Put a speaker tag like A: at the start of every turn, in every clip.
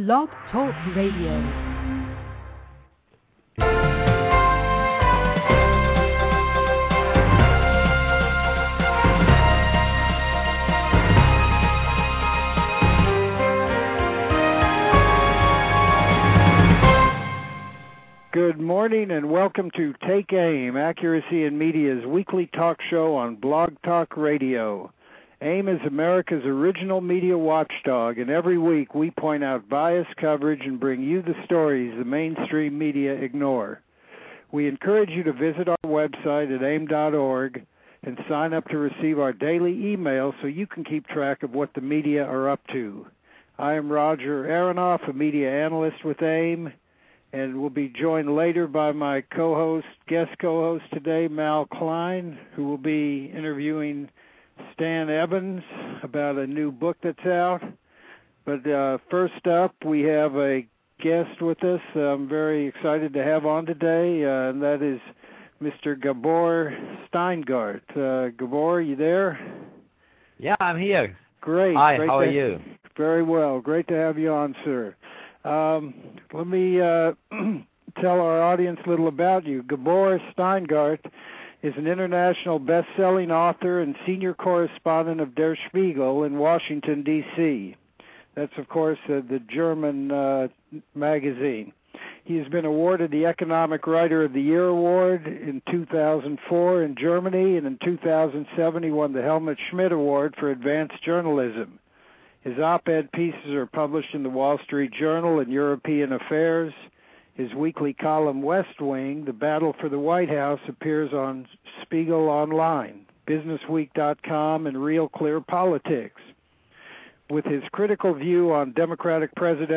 A: Blog Talk Radio.
B: Good morning and welcome to Take Aim, Accuracy in Media's weekly talk show on Blog Talk Radio. AIM is America's original media watchdog, and every week we point out biased coverage and bring you the stories the mainstream media ignore. We encourage you to visit our website at aim.org and sign up to receive our daily email so you can keep track of what the media are up to. I am Roger Aronoff, a media analyst with AIM, and we'll be joined later by my guest co-host today, Mal Klein, who will be interviewing Stan Evans about a new book that's out. But first up, we have a guest with us I'm very excited to have on today, and that is Mr. Gabor Steingart. Gabor, you there?
C: Yeah, I'm here.
B: Great.
C: Hi, how are you?
B: Very well. Great to have you on, sir. Let me tell our audience a little about you. Gabor Steingart is an international best-selling author and senior correspondent of Der Spiegel in Washington, D.C. That's, of course, the German magazine. He has been awarded the Economic Writer of the Year Award in 2004 in Germany, and in 2007 he won the Helmut Schmidt Award for Advanced Journalism. His op-ed pieces are published in the Wall Street Journal and European Affairs. His weekly column, West Wing, The Battle for the White House, appears on Spiegel Online, BusinessWeek.com, and Real Clear Politics. With his critical view on Democratic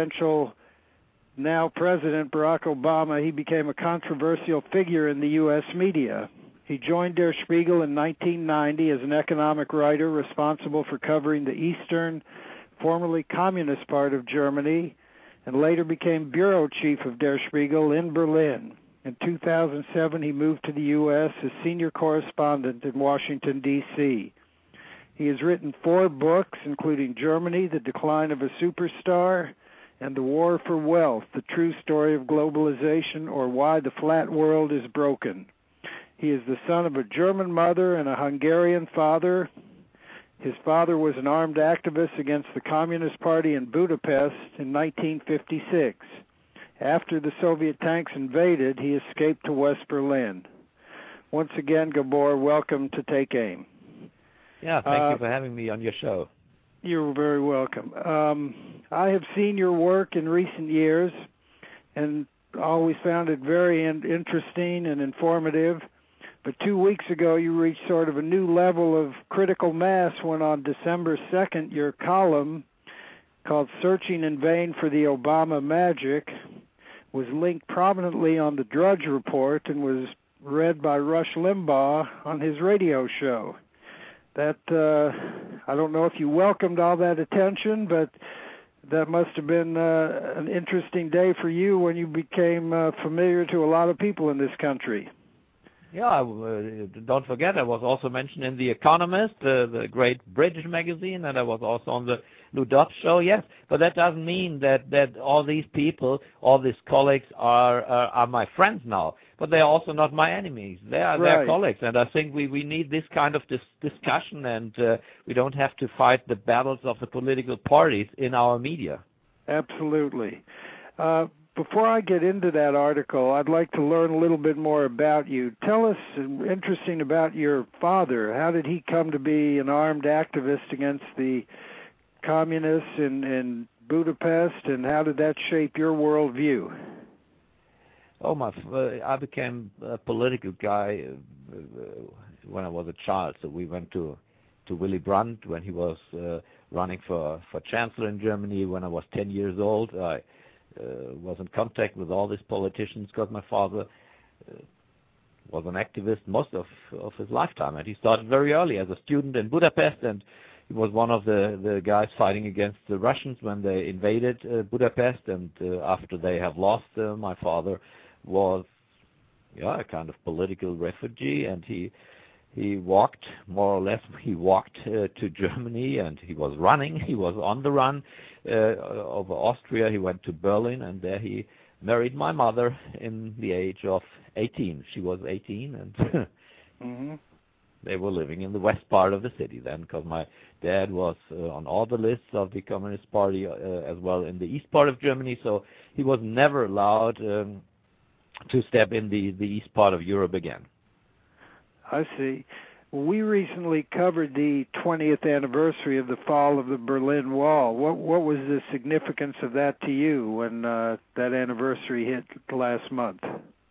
B: now President Barack Obama, he became a controversial figure in the U.S. media. He joined Der Spiegel in 1990 as an economic writer responsible for covering the eastern, formerly communist part of Germany, and later became bureau chief of Der Spiegel in Berlin. In 2007, he moved to the U.S. as senior correspondent in Washington, D.C. He has written 4 books, including Germany, The Decline of a Superstar, and The War for Wealth, The True Story of Globalization, or Why the Flat World is Broken. He is the son of a German mother and a Hungarian father. His father was an armed activist against the Communist Party in Budapest in 1956. After the Soviet tanks invaded, he escaped to West Berlin. Once again, Gabor, welcome to Take Aim.
C: Yeah, thank you for having me on your show.
B: You're very welcome. I have seen your work in recent years and always found it very interesting and informative. But 2 weeks ago, you reached sort of a new level of critical mass when on December 2nd, your column called Searching in Vain for the Obama Magic was linked prominently on the Drudge Report and was read by Rush Limbaugh on his radio show. That, I don't know if you welcomed all that attention, but that must have been an interesting day for you when you became familiar to a lot of people in this country.
C: Yeah, don't forget, I was also mentioned in The Economist, the great British magazine, and I was also on the Lou Dobbs show, yes. But that doesn't mean that all these people, all these colleagues are my friends now. But they are also not my enemies. They are their colleagues, and I think we need this kind of discussion, and we don't have to fight the battles of the political parties in our media.
B: Absolutely. Before I get into that article, I'd like to learn a little bit more about you. Tell us interesting about your father. How did he come to be an armed activist against the communists in Budapest, and how did that shape your worldview?
C: I became a political guy when I was a child. So we went to Willy Brandt when he was running for chancellor in Germany. When I was 10 years old, I was in contact with all these politicians because my father was an activist most of his lifetime, and he started very early as a student in Budapest, and he was one of the guys fighting against the Russians when they invaded Budapest, and after they have lost, my father was a kind of political refugee, and he he walked, more or less, to Germany, and he was running. He was on the run over Austria. He went to Berlin, and there he married my mother in the age of 18. She was 18, and
B: mm-hmm.
C: They were living in the west part of the city then, because my dad was on all the lists of the Communist Party as well in the east part of Germany, so he was never allowed to step in the east part of Europe again.
B: I see. We recently covered the 20th anniversary of the fall of the Berlin Wall. What was the significance of that to you when that anniversary hit last month?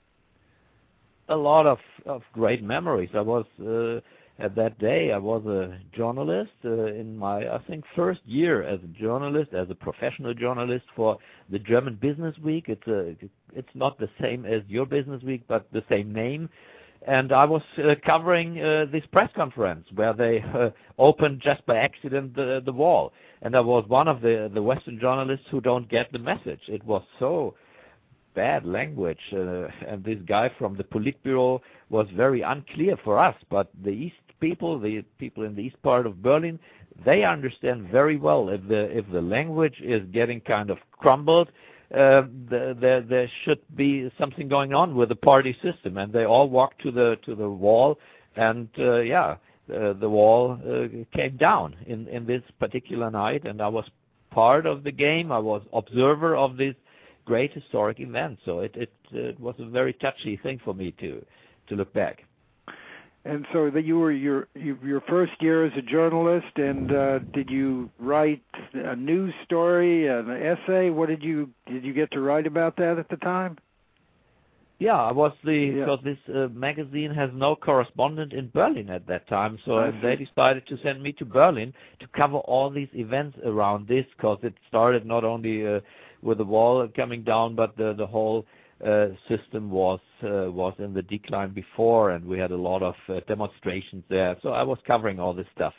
C: A lot of great memories. I was at that day. I was a journalist in my, I think, first year as a journalist, as a professional journalist for the German Business Week. It's not the same as your Business Week, but the same name. And I was covering this press conference where they opened just by accident the wall. And I was one of the Western journalists who don't get the message. It was so bad language, and this guy from the Politburo was very unclear for us. But the people in the east part of Berlin, they understand very well if the language is getting kind of crumbled. There should be something going on with the party system, and they all walked to the wall, and the wall came down in this particular night, and I was part of the game. I was observer of this great historic event, so it was a very touchy thing for me to look back.
B: And so that you were your first year as a journalist, and did you write a news story, an essay? What did you get to write about that at the time?
C: Yeah, I was because this magazine has no correspondent in Berlin at that time, so they decided to send me to Berlin to cover all these events around this, because it started not only with the wall coming down, but the whole system was in the decline before, and we had a lot of demonstrations there. So I was covering all this stuff.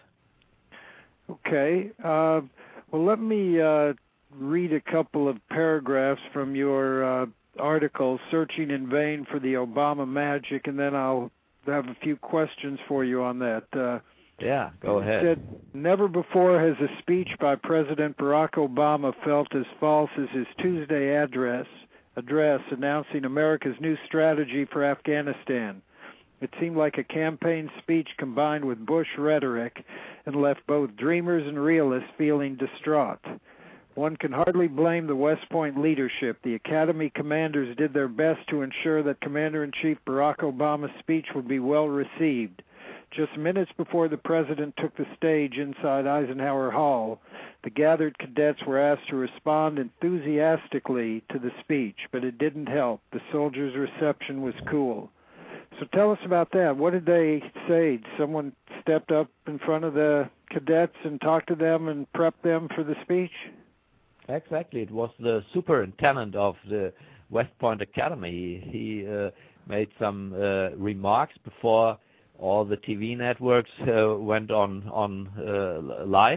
C: Okay.
B: Well, let me read a couple of paragraphs from your article, Searching in Vain for the Obama Magic, and then I'll have a few questions for you on that.
C: Yeah, go ahead.
B: It said, never before has a speech by President Barack Obama felt as false as his Tuesday address announcing America's new strategy for Afghanistan. It seemed like a campaign speech combined with Bush rhetoric and left both dreamers and realists feeling distraught. One can hardly blame the West Point leadership. The Academy commanders did their best to ensure that Commander-in-Chief Barack Obama's speech would be well received. Just minutes before the president took the stage inside Eisenhower Hall, the gathered cadets were asked to respond enthusiastically to the speech, but it didn't help. The soldiers' reception was cool. So tell us about that. What did they say? Someone stepped up in front of the cadets and talked to them and prepped them for the speech?
C: Exactly. It was the superintendent of the West Point Academy. He made some remarks before all the TV networks went on live,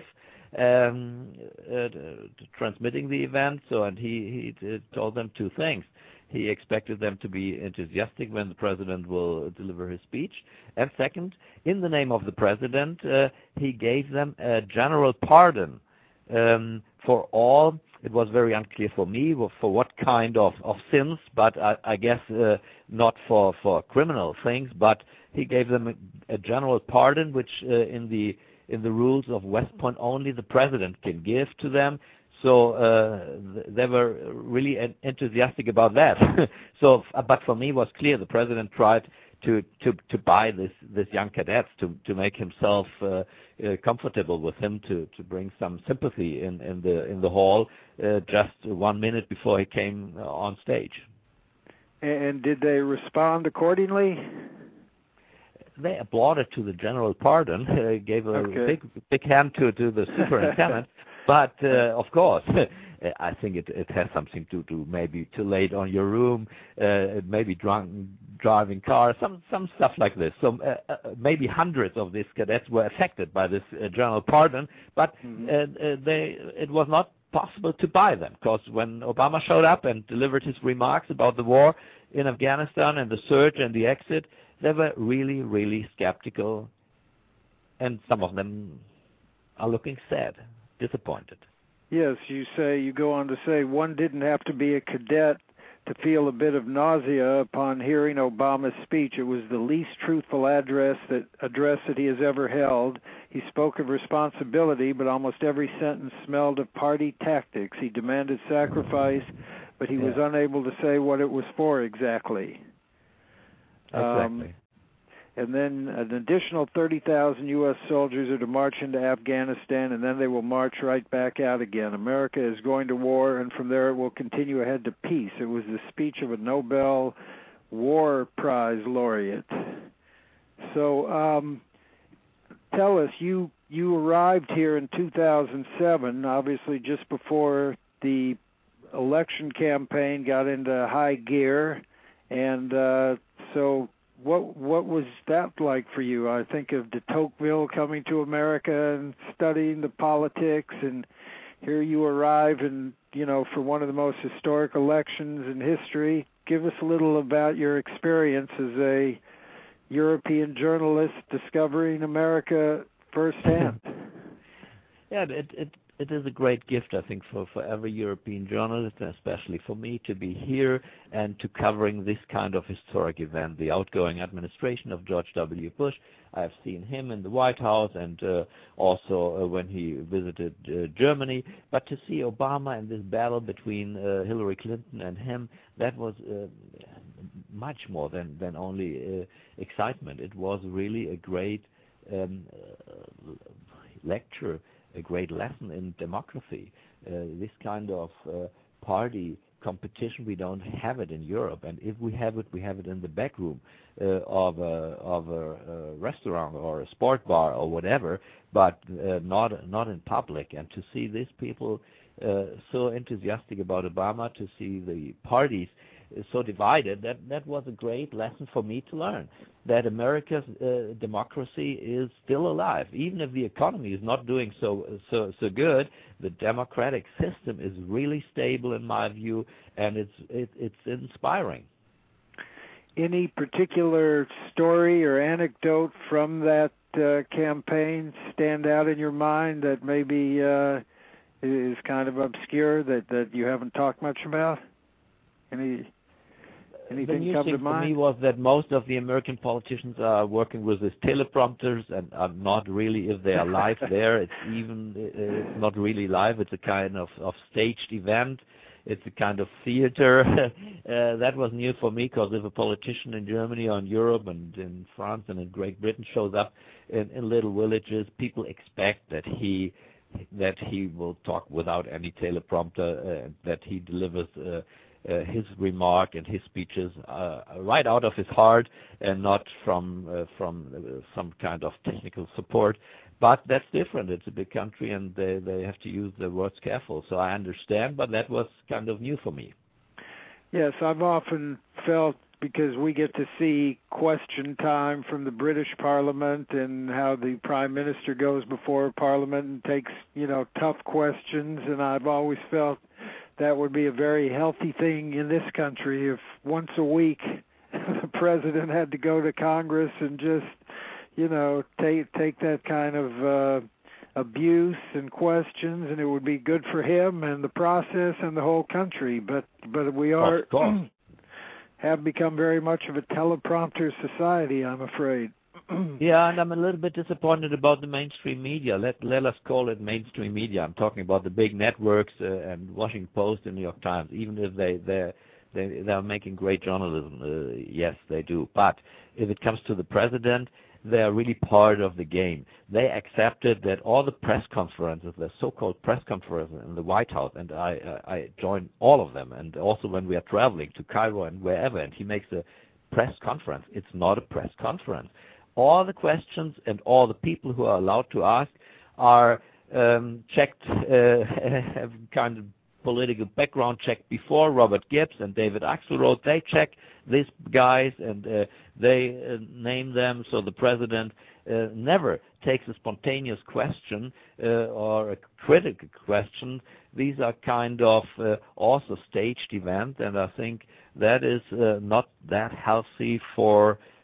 C: transmitting the event. And he told them two things. He expected them to be enthusiastic when the president will deliver his speech. And second, in the name of the president, he gave them a general pardon for all. It was very unclear for me for what kind of sins, but I guess not for criminal things. But he gave them a general pardon, which in the rules of West Point only the president can give to them. So they were really enthusiastic about that. But for me, it was clear the president tried to buy this young cadets to make himself comfortable with him, to bring some sympathy in the hall just 1 minute before he came on stage.
B: And did they respond accordingly?
C: They applauded to the general pardon, gave a big hand to the superintendent. But of course, I think it has something to do maybe too late on your room, maybe driving cars, some stuff like this. So maybe hundreds of these cadets were affected by this general pardon, but it was not possible to buy them, because when Obama showed up and delivered his remarks about the war in Afghanistan and the surge and the exit, they were really, really skeptical, and some of them are looking sad, disappointed.
B: Yes, you go on to say one didn't have to be a cadet to feel a bit of nausea upon hearing Obama's speech. It was the least truthful address that he has ever held. He spoke of responsibility, but almost every sentence smelled of party tactics. He demanded sacrifice, but he was unable to say what it was for exactly.
C: Exactly.
B: And then an additional 30,000 U.S. soldiers are to march into Afghanistan, and then they will march right back out again. America is going to war, and from there it will continue ahead to peace. It was the speech of a Nobel War Prize laureate. So tell us, you arrived here in 2007, obviously just before the election campaign got into high gear, and so what was that like for you? I think of de Tocqueville coming to America and studying the politics, and here you arrive and, for one of the most historic elections in history. Give us a little about your experience as a European journalist discovering America firsthand.
C: Yeah, it is a great gift, I think, for every European journalist, and especially for me, to be here and to covering this kind of historic event, the outgoing administration of George W. Bush. I have seen him in the White House and also when he visited Germany. But to see Obama in this battle between Hillary Clinton and him, that was much more than only excitement. It was really a great lecture, a great lesson in democracy. This kind of party competition, we don't have it in Europe, and if we have it in the back room of a restaurant or a sport bar or whatever, but not in public. And to see these people so enthusiastic about Obama, to see the parties so divided, that was a great lesson for me to learn, that America's democracy is still alive. Even if the economy is not doing so good, the democratic system is really stable in my view, and it's inspiring.
B: Any particular story or anecdote from that campaign stand out in your mind that maybe is kind of obscure that you haven't talked much about? Anything come to mind?
C: For me was that most of the American politicians are working with these teleprompters and are not really, if they are live there, it's not really live. It's a kind of staged event. It's a kind of theater. That was new for me, because if a politician in Germany or in Europe and in France and in Great Britain shows up in little villages, people expect that he will talk without any teleprompter, that he delivers his remark and his speeches right out of his heart and not from some kind of technical support. But that's different. It's a big country, and they have to use their words careful. So I understand, but that was kind of new for me.
B: Yes, I've often felt, because we get to see question time from the British Parliament and how the Prime Minister goes before Parliament and takes, tough questions, and I've always felt that would be a very healthy thing in this country if once a week the President had to go to Congress and just, take that kind of abuse and questions, and it would be good for him and the process and the whole country. But we have become very much of a teleprompter society, I'm afraid.
C: Yeah, and I'm a little bit disappointed about the mainstream media. Let us call it mainstream media. I'm talking about the big networks and Washington Post and New York Times. Even if they are making great journalism, yes, they do. But if it comes to the president, they are really part of the game. They accepted that all the press conferences, the so-called press conferences in the White House, and I joined all of them, and also when we are traveling to Cairo and wherever, and he makes a press conference. It's not a press conference. All the questions and all the people who are allowed to ask are checked, have kind of political background check before. Robert Gibbs and David Axelrod, they check these guys and they name them. So the president never takes a spontaneous question or a critical question. These are kind of also staged events, and I think that is not that healthy for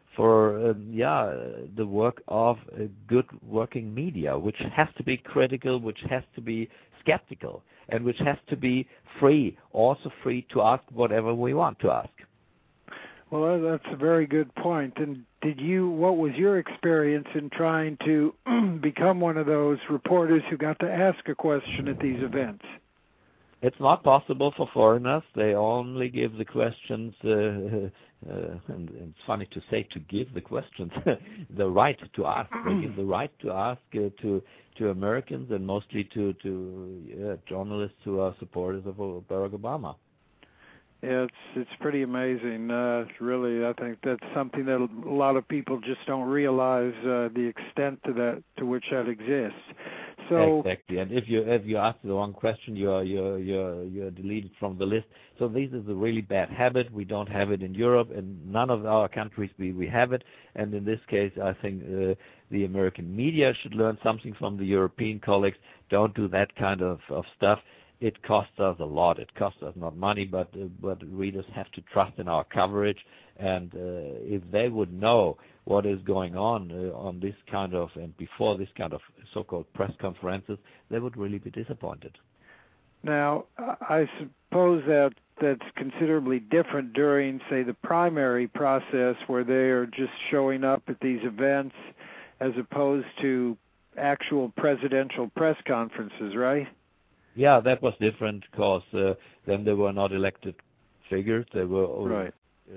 C: the work of a good working media, which has to be critical, which has to be skeptical, and which has to be free, also free to ask whatever we want to ask.
B: Well, that's a very good point. And what was your experience in trying to become one of those reporters who got to ask a question at these events?
C: It's not possible for foreigners. They only give the questions, and it's funny to say to give the questions, the right to ask. They give the right to ask to Americans and mostly to journalists who are supporters of Barack Obama.
B: Yeah, it's pretty amazing. Really, I think that's something that a lot of people just don't realize the extent to which that exists. So
C: exactly, and if you ask the wrong question, you're deleted from the list. So this is a really bad habit. We don't have it in Europe, and none of our countries we have it. And in this case, I think the American media should learn something from the European colleagues. Don't do that kind of stuff. It costs us a lot. It costs us not money, but readers have to trust in our coverage. And if they would know what is going on this kind of and before this kind of so-called press conferences, they would really be disappointed.
B: Now, I suppose that's considerably different during, say, the primary process where they are just showing up at these events as opposed to actual presidential press conferences, right?
C: Yeah, that was different because then they were not elected figures. They were
B: right.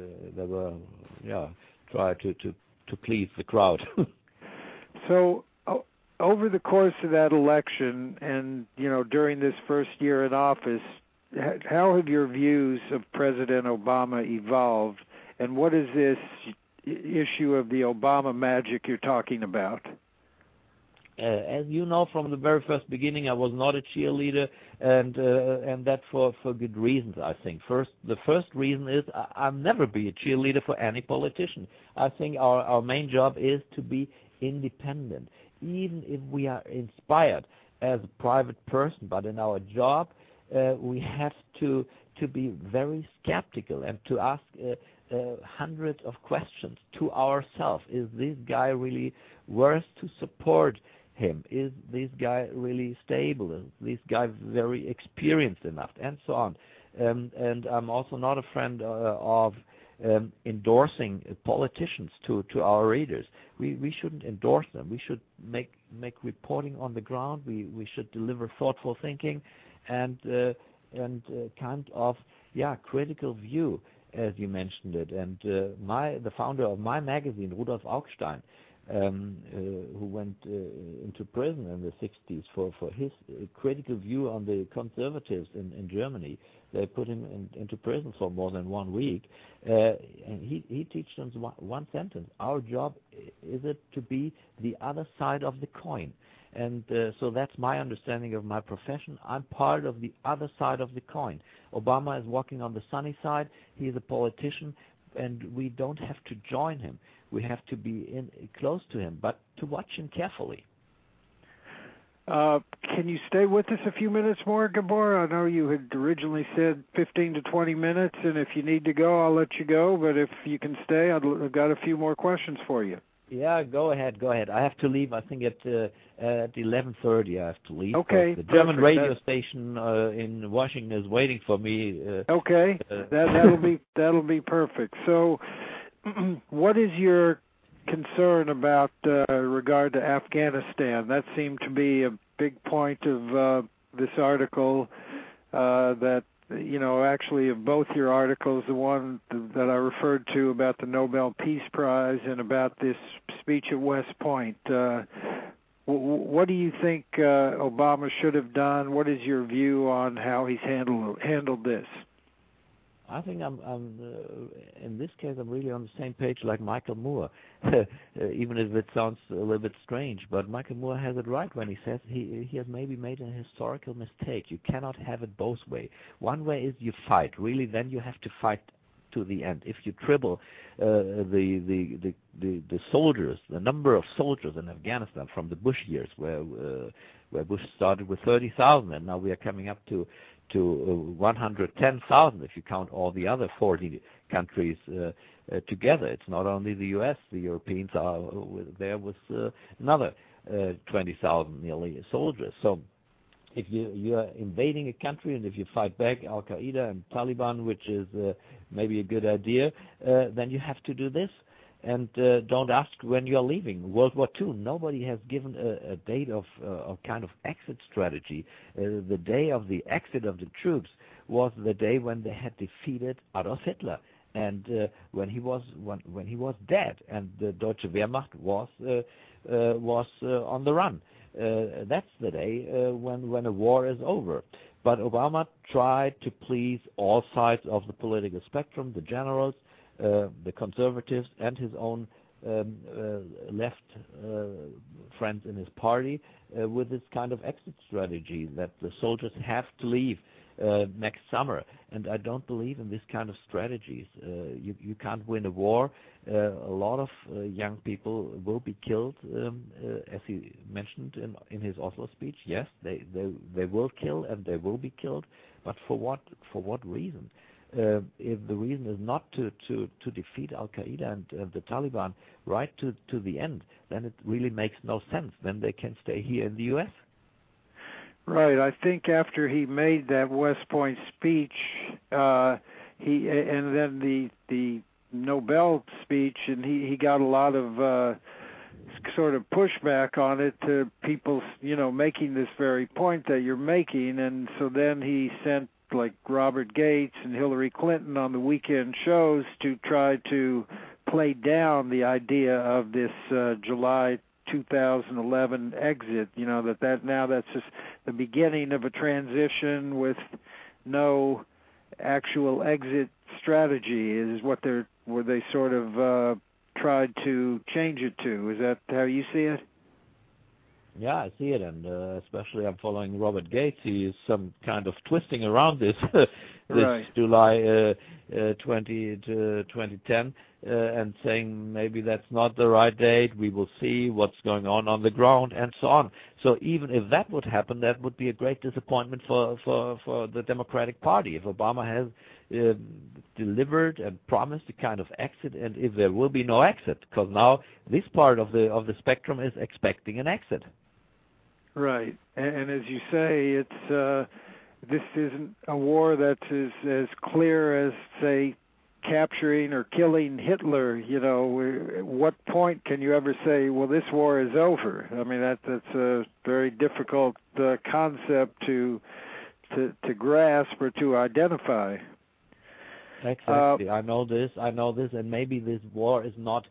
C: Try to please the crowd.
B: So over the course of that election and during this first year in office, how have your views of President Obama evolved, and what is this issue of the Obama magic you're talking about?
C: As you know, from the very first beginning, I was not a cheerleader, and that for good reasons, I think. The first reason is I'll never be a cheerleader for any politician. I think our main job is to be independent, even if we are inspired as a private person. But in our job, we have to be very skeptical and to ask hundreds of questions to ourselves. Is this guy really worth to support him? Is this guy really stable? Is this guy very experienced enough? And so on. And I'm also not a friend of endorsing politicians to our readers. We shouldn't endorse them. We should make reporting on the ground. We should deliver thoughtful thinking and kind of critical view, as you mentioned it. And the founder of my magazine, Rudolf Augstein, who went into prison in the 60s for his critical view on the conservatives in Germany. They put him into prison for more than 1 week. And he teaches them one sentence: our job is it to be the other side of the coin. And so that's my understanding of my profession. I'm part of the other side of the coin. Obama is walking on the sunny side. He is a politician, and we don't have to join him. We have to be close to him, but to watch him carefully.
B: Can you stay with us a few minutes more, Gabor? I know you had originally said 15 to 20 minutes, and if you need to go, I'll let you go. But if you can stay, I've got a few more questions for you.
C: Yeah, go ahead. I have to leave, I think, at 11:30 I have to leave.
B: Okay.
C: The German radio station in Washington is waiting for me.
B: Okay, that'll be perfect. So, what is your concern about regard to Afghanistan? That seemed to be a big point of this article that, actually of both your articles, the one that I referred to about the Nobel Peace Prize and about this speech at West Point. What do you think Obama should have done? What is your view on how he's handled this?
C: I think I'm in this case, I'm really on the same page like Michael Moore, even if it sounds a little bit strange. But Michael Moore has it right when he says he has maybe made a historical mistake. You cannot have it both ways. One way is you fight, really, then you have to fight to the end. If you triple the soldiers, the number of soldiers in Afghanistan from the Bush years, where Bush started with 30,000, and now we are coming up to to 110,000 if you count all the other 40 countries together. It's not only the U.S. The Europeans are there with another 20,000 nearly soldiers. So if you are invading a country and if you fight back Al Qaeda and Taliban, which is maybe a good idea, then you have to do this. And don't ask when you're leaving. World War II, nobody has given a date of kind of exit strategy. The day of the exit of the troops was the day when they had defeated Adolf Hitler, and when he was dead, and the Deutsche Wehrmacht was on the run. That's the day when a war is over. But Obama tried to please all sides of the political spectrum, the generals, the conservatives, and his own left friends in his party with this kind of exit strategy that the soldiers have to leave next summer. And I don't believe in this kind of strategies. You can't win a war. A lot of young people will be killed, as he mentioned in his Oslo speech. Yes, they will kill and they will be killed, but for what reason? If the reason is not to defeat Al Qaeda and the Taliban right to the end, then it really makes no sense. Then they can stay here in the U.S.
B: Right. I think after he made that West Point speech, and then the Nobel speech, and he got a lot of sort of pushback on it to people, making this very point that you're making, and so then he sent like Robert Gates and Hillary Clinton on the weekend shows to try to play down the idea of this July 2011 exit, that's just the beginning of a transition with no actual exit strategy is what they sort of tried to change it to. Is that how you see it?
C: Yeah, I see it, and especially I'm following Robert Gates. He is some kind of twisting around this
B: right.
C: July 2010 and saying maybe that's not the right date. We will see what's going on the ground and so on. So even if that would happen, that would be a great disappointment for the Democratic Party if Obama has delivered and promised a kind of exit, and if there will be no exit, because now this part of the spectrum is expecting an exit.
B: Right, and as you say, it's this isn't a war that's as clear as, say, capturing or killing Hitler. What point can you ever say, well, this war is over? I mean, that's a very difficult concept to grasp or to identify.
C: Exactly. I know this, and maybe this war is not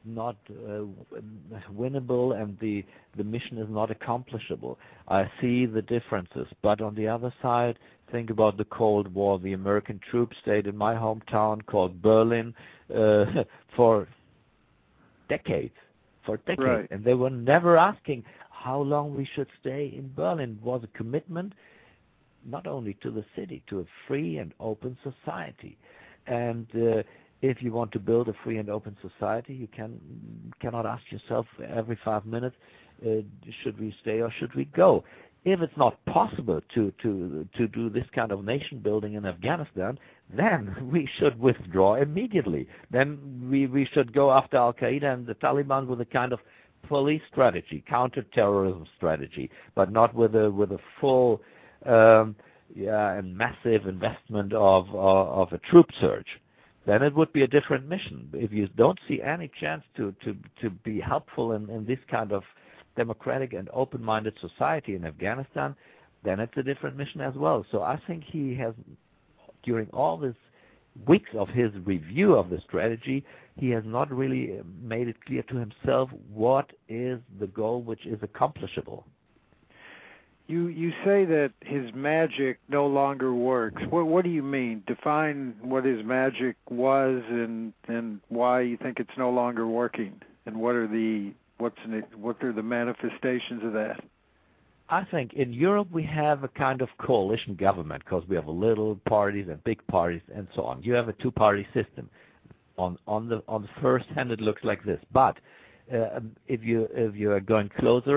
C: winnable, and the mission is not accomplishable. I see the differences, but on the other side, think about the Cold War. The American troops stayed in my hometown called Berlin for decades,
B: right.
C: And they were never asking how long we should stay in Berlin. It was a commitment not only to the city, to a free and open society. And if you want to build a free and open society, you cannot ask yourself every 5 minutes, should we stay or should we go? If it's not possible to do this kind of nation building in Afghanistan, then we should withdraw immediately. Then we should go after Al Qaeda and the Taliban with a kind of police strategy, counter-terrorism strategy, but not with a full and massive investment of a troop surge. Then it would be a different mission. If you don't see any chance to be helpful in this kind of democratic and open-minded society in Afghanistan, then it's a different mission as well. So I think he has, during all these weeks of his review of the strategy, he has not really made it clear to himself what is the goal which is accomplishable.
B: You say that his magic no longer works. What do you mean? Define what his magic was and why you think it's no longer working, and what are the manifestations of that?
C: I think in Europe we have a kind of coalition government because we have little parties and big parties and so on. You have a two-party system. On the first hand, it looks like this, but if you are going closer,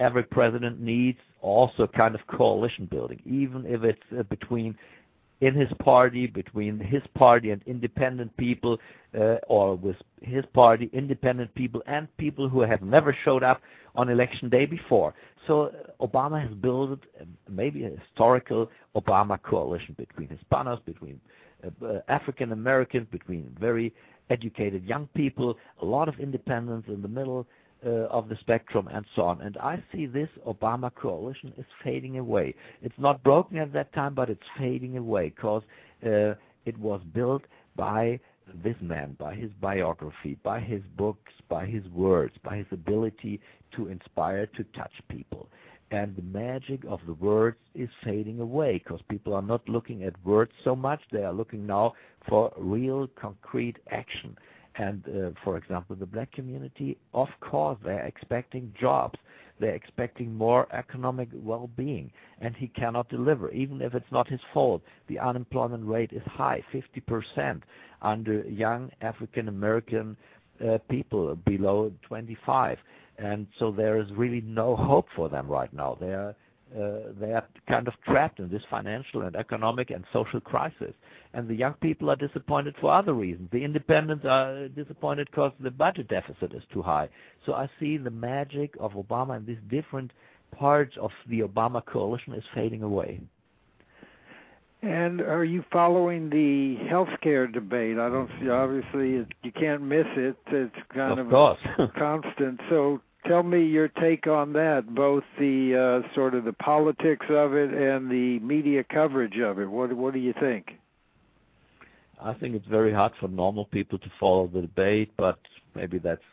C: every president needs also kind of coalition building, even if it's between his party and independent people, or with his party, independent people, and people who have never showed up on election day before. So Obama has built maybe a historical Obama coalition between Hispanos, between African Americans, between very educated young people, a lot of independents in the middle of the spectrum, and so on. And I see this Obama coalition is fading away. It's not broken at that time, but it's fading away because it was built by this man, by his biography, by his books, by his words, by his ability to inspire, to touch people. And the magic of the words is fading away because people are not looking at words so much. They are looking now for real, concrete action. And, for example, the black community, of course, they're expecting jobs. They're expecting more economic well-being, and he cannot deliver, even if it's not his fault. The unemployment rate is high, 50%, under young African-American people below 25. And so there is really no hope for them right now. They are kind of trapped in this financial and economic and social crisis. And the young people are disappointed for other reasons. The independents are disappointed because the budget deficit is too high. So I see the magic of Obama and these different parts of the Obama coalition is fading away.
B: And are you following the healthcare debate? I don't see, obviously, you can't miss it. It's kind of constant. So tell me your take on that, both the sort of the politics of it and the media coverage of it. What do you think?
C: I think it's very hard for normal people to follow the debate, but maybe that's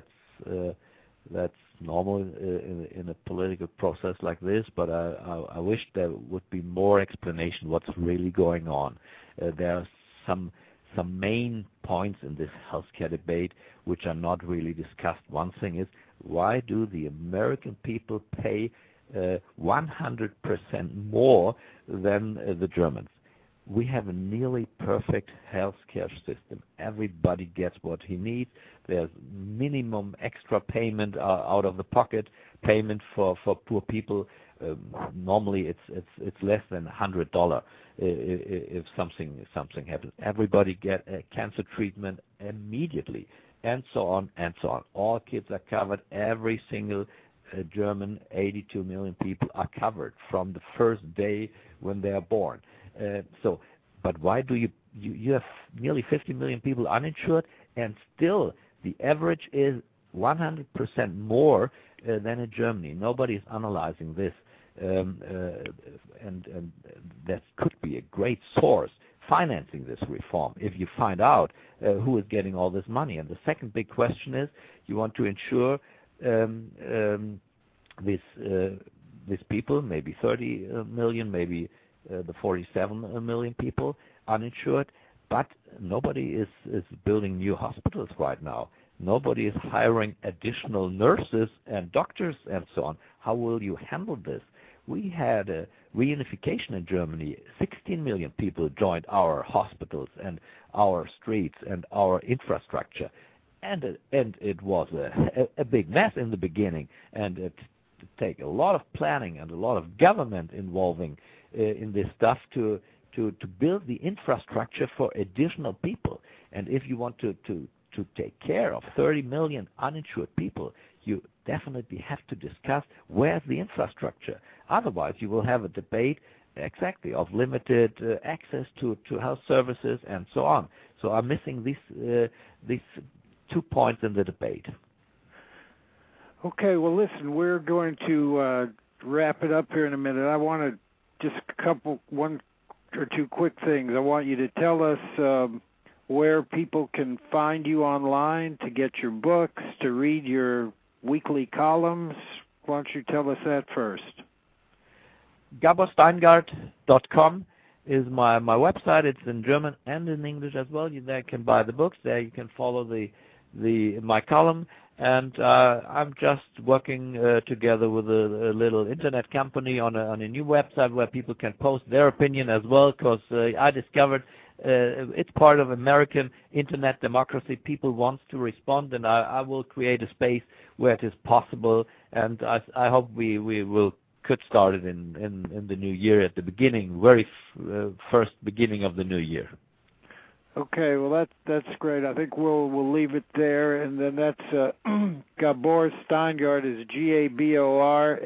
C: normal in a political process like this. But I wish there would be more explanation what's really going on. There are some main points in this healthcare debate which are not really discussed. One thing is, why do the American people pay 100% more than the Germans? We have a nearly perfect healthcare system. Everybody gets what he needs. There's minimum extra payment out of the pocket payment for poor people. Normally it's less than $100 if something happens. Everybody get a cancer treatment immediately, and so on and so on. All kids are covered. Every single German 82 million people are covered from the first day when they are born. But why do you have nearly 50 million people uninsured, and still the average is 100% more than in Germany? Nobody is analyzing this, and that could be a great source financing this reform if you find out who is getting all this money. And the second big question is, you want to insure these people, maybe 30 million, maybe the 47 million people uninsured, but nobody is building new hospitals right now. Nobody is hiring additional nurses and doctors and so on. How will you handle this? We had a reunification in Germany. 16 million people joined our hospitals and our streets and our infrastructure. And it was a big mess in the beginning, and it take a lot of planning and a lot of government involving in this stuff to build the infrastructure for additional people. And if you want to take care of 30 million uninsured people, you definitely have to discuss where's the infrastructure. Otherwise, you will have a debate exactly of limited access to health services and so on. So I'm missing these 2 points in the debate.
B: Okay, well, listen, we're going to wrap it up here in a minute. I want to just one or two quick things. I want you to tell us where people can find you online to get your books, to read your weekly columns. Why don't you tell us that first? GaborSteingart.com is my website. It's in German and in English as well. You there can buy the books. There you can follow my column. And I'm just working together with a little internet company on a new website where people can post their opinion as well, because I discovered
C: it's part of American internet democracy. People want to respond, and I will create a space where it is possible, and I hope we could start it in the new year at the beginning, first beginning of the new year.
B: Okay, well that's great. I think we'll leave it there, and then that's Gabor Steingart is Gabor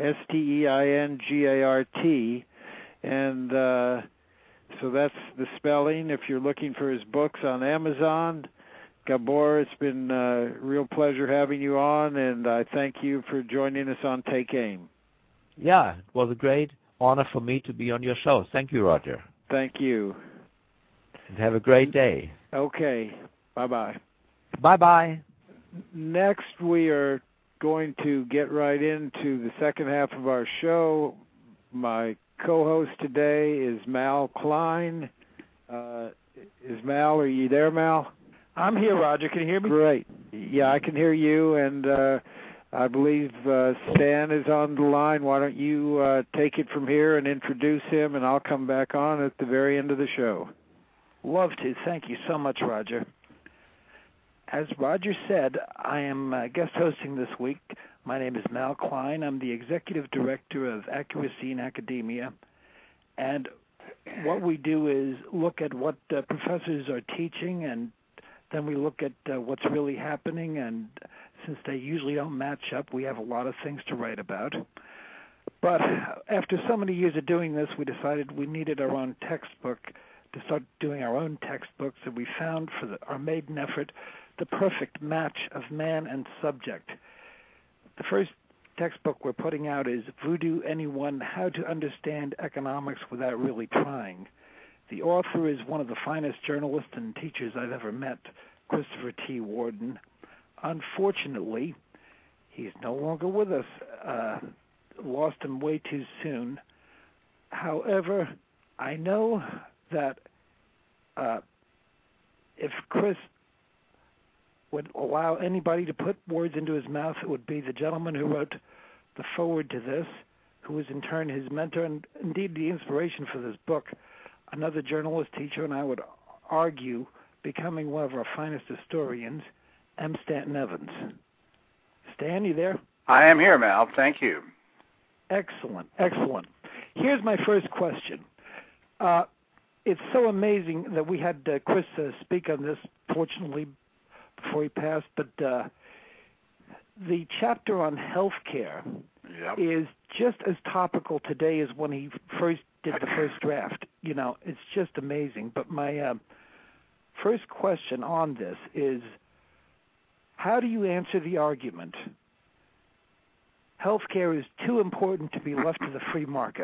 B: Steingart, and so that's the spelling. If you're looking for his books on Amazon, Gabor, it's been a real pleasure having you on, and I thank you for joining us on Take Aim.
C: Yeah, it was a great honor for me to be on your show. Thank you, Roger.
B: Thank you.
C: And have a great day.
B: Okay. Bye-bye.
C: Bye-bye.
B: Next, we are going to get right into the second half of our show. My co-host today is Mal Klein. Are you there, Mal?
A: I'm here, Roger. Can you hear me?
B: Great. Yeah, I can hear you, and I believe Stan is on the line. Why don't you take it from here and introduce him, and I'll come back on at the very end of the show.
A: Love to. Thank you so much, Roger. As Roger said, I am guest hosting this week. My name is Mal Klein. I'm the Executive Director of Accuracy in Academia. And what we do is look at what professors are teaching, and then we look at what's really happening. And since they usually don't match up, we have a lot of things to write about. But after so many years of doing this, we decided we needed our own textbook to start doing our own textbooks, and we found for our maiden effort the perfect match of man and subject. The first textbook we're putting out is Voodoo Anyone, How to Understand Economics Without Really Trying. The author is one of the finest journalists and teachers I've ever met, Christopher T. Warden. Unfortunately, he's no longer with us. Lost him way too soon. However, I know that if Chris would allow anybody to put words into his mouth, it would be the gentleman who wrote the foreword to this, who was in turn his mentor and indeed the inspiration for this book, another journalist, teacher, and I would argue becoming one of our finest historians, M. Stanton Evans. Stan, you there?
D: I am here, Mal. Thank you.
A: Excellent, excellent. Here's my first question. It's so amazing that we had Chris speak on this, fortunately, before he passed, but the chapter on healthcare is just as topical today as when he first did the first draft. You know, it's just amazing. But my first question on this is, how do you answer the argument healthcare is too important to be left to the free market?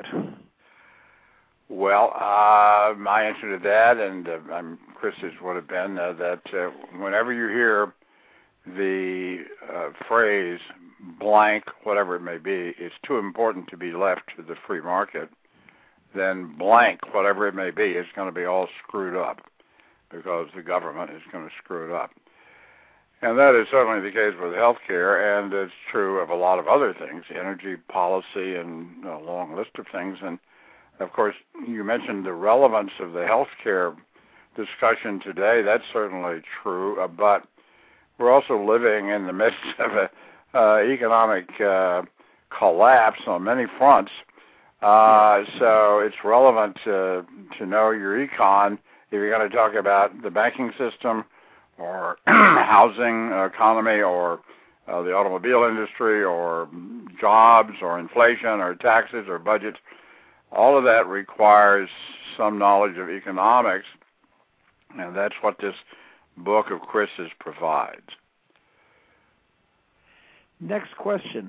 D: Well, my answer to that, and Chris's would have been that whenever you hear the phrase blank, whatever it may be, it's too important to be left to the free market, then blank, whatever it may be, is going to be all screwed up because the government is going to screw it up. And that is certainly the case with healthcare, and it's true of a lot of other things, energy policy and a long list of things. And of course, you mentioned the relevance of the healthcare discussion today. That's certainly true, but we're also living in the midst of an economic collapse on many fronts. So it's relevant to know your econ if you're going to talk about the banking system or housing economy or the automobile industry or jobs or inflation or taxes or budgets. All of that requires some knowledge of economics, and that's what this book of Chris's provides.
A: Next question.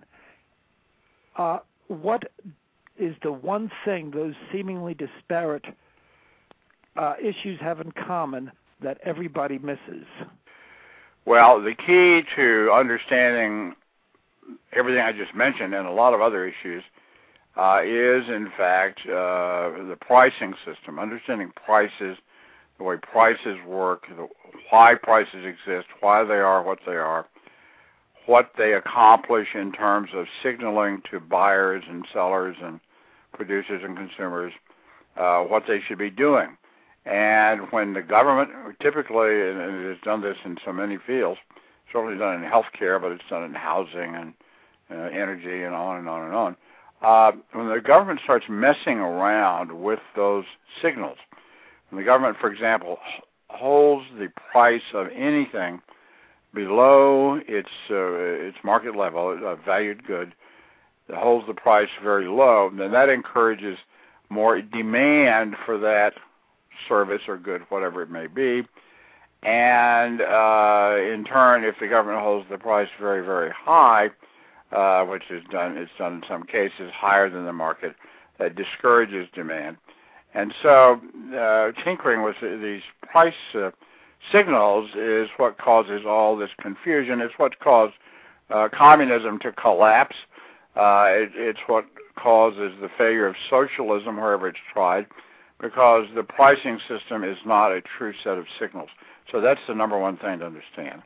A: What is the one thing those seemingly disparate issues have in common that everybody misses?
D: Well, the key to understanding everything I just mentioned and a lot of other issues is, in fact, the pricing system, understanding prices, the way prices work, why prices exist, why they are what they are, what they accomplish in terms of signaling to buyers and sellers and producers and consumers what they should be doing. And when the government, typically, and it has done this in so many fields, certainly done in healthcare, but it's done in housing and energy and on and on and on. When the government starts messing around with those signals, when the government, for example, holds the price of anything below its market level, a valued good, that holds the price very low, then that encourages more demand for that service or good, whatever it may be. And in turn, if the government holds the price very, very high, which is done, it's done in some cases higher than the market, that discourages demand. And so tinkering with these price signals is what causes all this confusion. It's what caused communism to collapse. It's what causes the failure of socialism wherever it's tried, because the pricing system is not a true set of signals. So that's the number one thing to understand.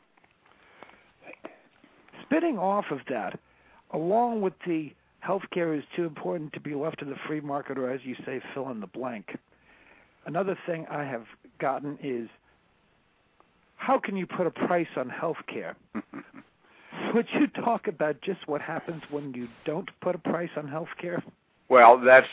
A: Spinning off of that, along with the healthcare is too important to be left to the free market, or as you say, fill in the blank. Another thing I have gotten is, how can you put a price on healthcare? Would you talk about just what happens when you don't put a price on healthcare?
D: Well, that's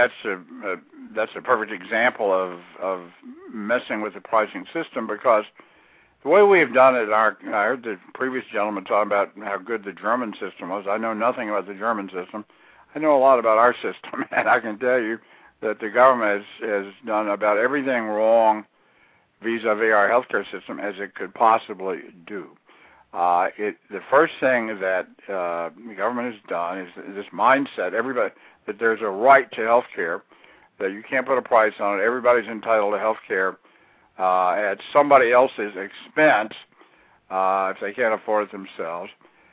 D: a perfect example of messing with the pricing system, because the way we have done it, I heard the previous gentleman talk about how good the German system was. I know nothing about the German system. I know a lot about our system, and I can tell you that the government has done about everything wrong vis-a-vis our healthcare system as it could possibly do. The first thing that the government has done is this mindset, everybody, that there's a right to health care, that you can't put a price on it. Everybody's entitled to health care at somebody else's expense if they can't afford it themselves.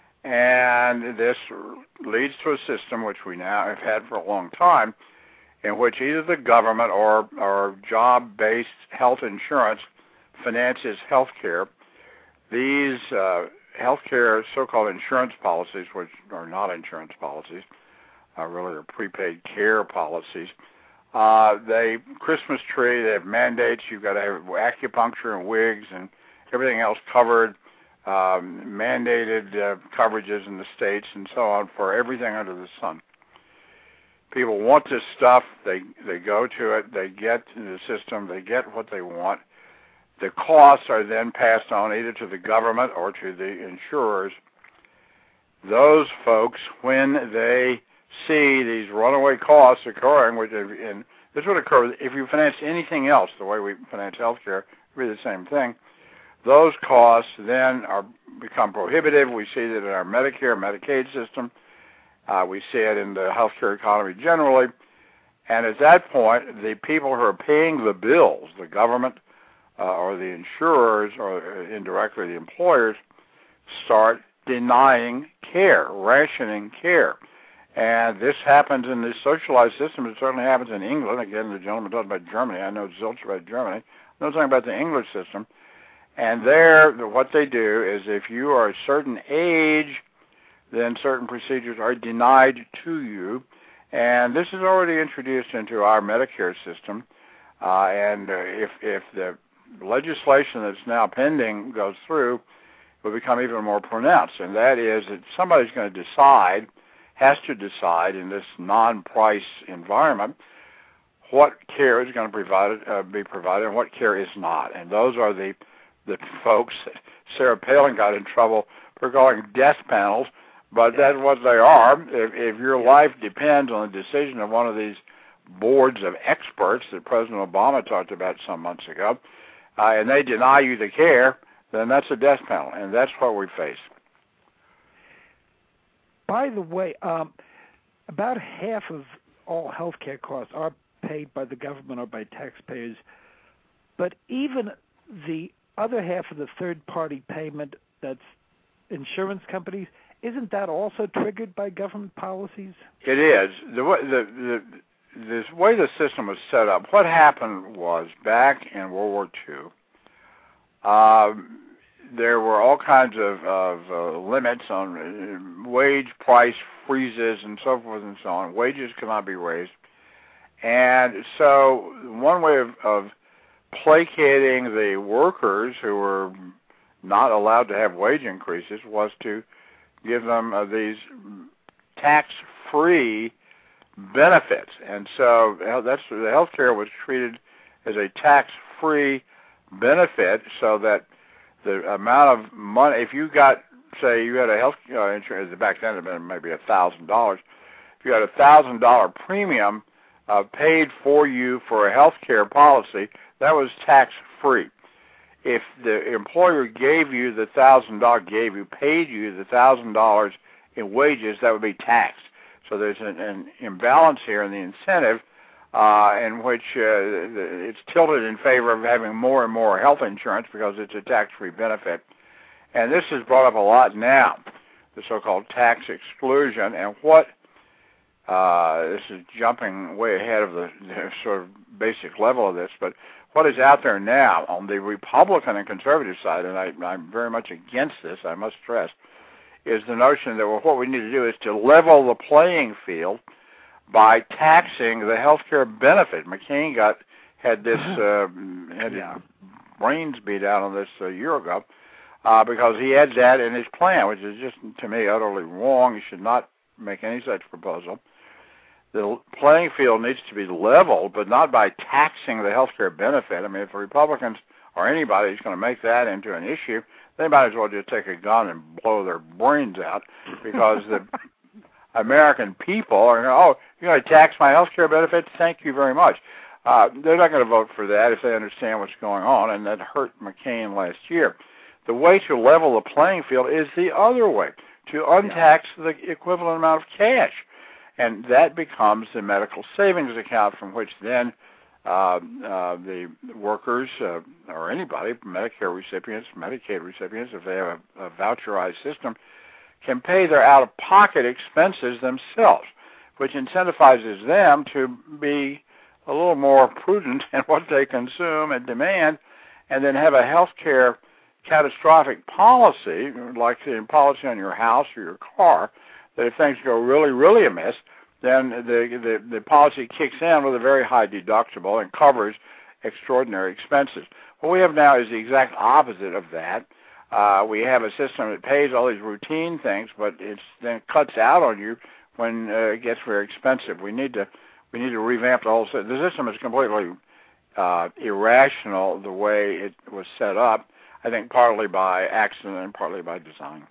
D: And this leads to a system which we now have had for a long time, in which either the government or job-based health insurance finances health care. These healthcare so-called insurance policies, which are not insurance policies, really are prepaid care policies. They Christmas tree, they have mandates. You've got to have acupuncture and wigs and everything else covered, mandated coverages in the states and so on for everything under the sun. People want this stuff. They go to it. They get to the system. They get what they want. The costs are then passed on either to the government or to the insurers. Those folks, when they see these runaway costs occurring, and this would occur if you finance anything else the way we finance healthcare, it would be the same thing. Those costs then become prohibitive. We see that in our Medicare, Medicaid system. We see it in the healthcare economy generally. And at that point, the people who are paying the bills, the government or the insurers or indirectly the employers, start denying care, rationing care. And this happens in the socialized system. It certainly happens in England. Again, the gentleman talked about Germany. I know zilch about Germany. I'm not talking about the English system. And there, what they do is if you are a certain age, then certain procedures are denied to you. And this is already introduced into our Medicare system. And if the legislation that's now pending goes through, it will become even more pronounced. And that is that somebody's going to decide, has to decide in this non-price environment, what care is going to be provided and what care is not. And those are the folks that Sarah Palin got in trouble for calling death panels, but that's what they are. If your life depends on the decision of one of these boards of experts that President Obama talked about some months ago, and they deny you the care, then that's a death panel, and that's what we face.
A: By the way, about half of all healthcare costs are paid by the government or by taxpayers, but even the other half of the third-party payment, that's insurance companies, isn't that also triggered by government policies? It
D: is. The way the system was set up, what happened was back in World War II, there were all kinds of limits on wage price freezes and so forth and so on. Wages could not be raised. And so one way of placating the workers who were not allowed to have wage increases was to give them these tax-free benefits. And so that's the health care was treated as a tax-free benefit, so that the amount of money, if you got, say, you had a health insurance, back then it had been maybe $1,000. If you had a $1,000 premium paid for you for a health care policy, that was tax-free. If the employer gave you the $1,000, paid you the $1,000 in wages, that would be taxed. So there's an imbalance here in the incentive, in which it's tilted in favor of having more and more health insurance because it's a tax-free benefit. And this is brought up a lot now, the so-called tax exclusion. And what this is jumping way ahead of the sort of basic level of this, but what is out there now on the Republican and conservative side, and I'm very much against this, I must stress, is the notion that, well, what we need to do is to level the playing field by taxing the health care benefit. McCain had his brains beat out on this a year ago because he had that in his plan, which is just, to me, utterly wrong. He should not make any such proposal. The playing field needs to be leveled, but not by taxing the health care benefit. I mean, if the Republicans or anybody is going to make that into an issue, they might as well just take a gun and blow their brains out, because the American people are going, oh, you're going to tax my health care benefits? Thank you very much. They're not going to vote for that if they understand what's going on, and that hurt McCain last year. The way to level the playing field is the other way, to untax the equivalent amount of cash. And that becomes the medical savings account, from which then the workers or anybody, Medicare recipients, Medicaid recipients, if they have a voucherized system, can pay their out-of-pocket expenses themselves, which incentivizes them to be a little more prudent in what they consume and demand, and then have a health care catastrophic policy, like the policy on your house or your car, that if things go really, really amiss, then the policy kicks in with a very high deductible and covers extraordinary expenses. What we have now is the exact opposite of that. We have a system that pays all these routine things, but it then cuts out on you when it gets very expensive. We need to revamp the whole system. The system is completely irrational the way it was set up, I think partly by accident and partly by design.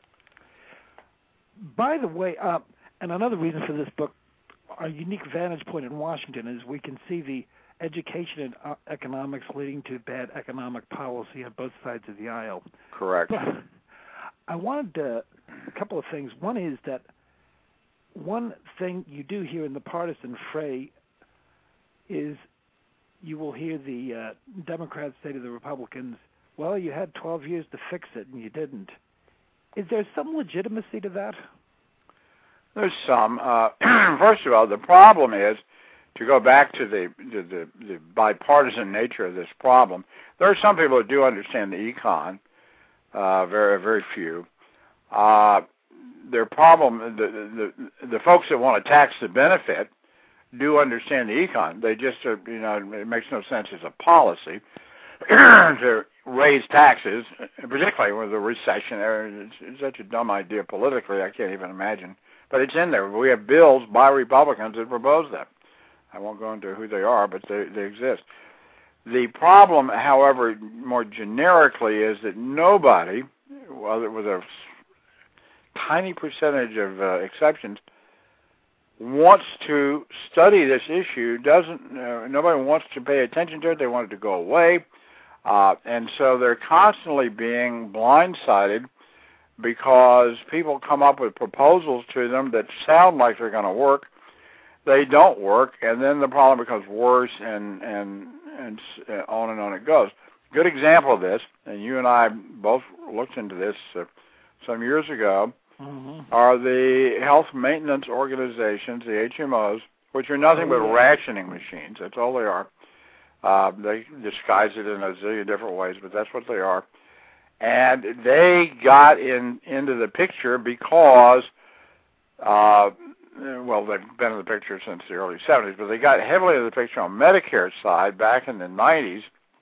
A: By the way, and another reason for this book, our unique vantage point in Washington is we can see the education and economics leading to bad economic policy on both sides of the aisle.
D: Correct.
A: But I wanted a couple of things. One is that one thing you do hear in the partisan fray is you will hear the Democrats say to the Republicans, well, you had 12 years to fix it and you didn't. Is there some legitimacy to that?
D: There's some. First of all, the problem is, to go back to the bipartisan nature of this problem, there are some people that do understand the econ, very, very few. Their problem, the folks that want to tax the benefit do understand the econ. They just, it makes no sense as a policy to raise taxes, particularly with the recession. It's such a dumb idea politically, I can't even imagine. But it's in there. We have bills by Republicans that propose that. I won't go into who they are, but they exist. The problem, however, more generically, is that nobody, with a tiny percentage of exceptions, wants to study this issue. Nobody wants to pay attention to it. They want it to go away. And so they're constantly being blindsided because people come up with proposals to them that sound like they're going to work. They don't work, and then the problem becomes worse, and on and on it goes. Good example of this, and you and I both looked into this some years ago, are the health maintenance organizations, the HMOs, which are nothing but rationing machines. That's all they are. They disguise it in a zillion different ways, but that's what they are. And they got into the picture because, they've been in the picture since the early 70s, but they got heavily into the picture on Medicare's side back in the 90s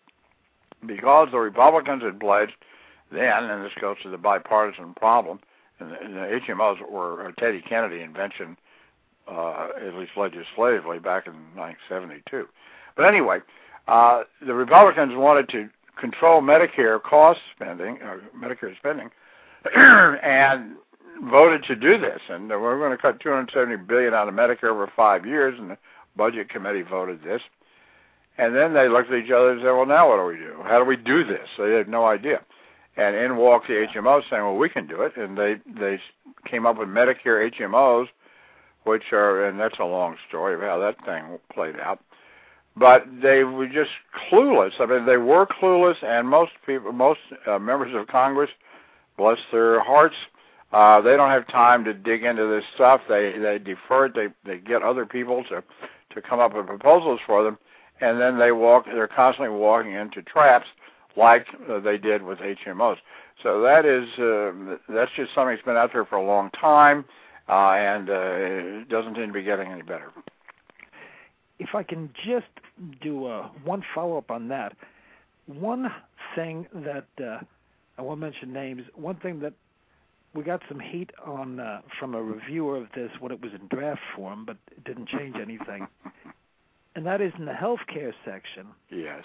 D: because the Republicans had pledged then, and this goes to the bipartisan problem, and the HMOs were a Teddy Kennedy invention, at least legislatively, back in 1972. But anyway, the Republicans wanted to control Medicare spending, and voted to do this. And we're going to cut $270 billion out of Medicare over 5 years, and the Budget Committee voted this. And then they looked at each other and said, well, now what do we do? How do we do this? They had no idea. And in walked the HMOs saying, well, we can do it. And they came up with Medicare HMOs, which are, and that's a long story of how that thing played out. But they were just clueless. I mean, they were clueless, and most members of Congress, bless their hearts, they don't have time to dig into this stuff. They defer it. They get other people to come up with proposals for them, and then they're constantly walking into traps like they did with HMOs. So that's just something that's been out there for a long time, and it doesn't seem to be getting any better.
A: If I can just do one follow-up on that, one thing that I won't mention names. One thing that we got some heat on from a reviewer of this when it was in draft form, but it didn't change anything, and that is in the healthcare section.
D: Yes.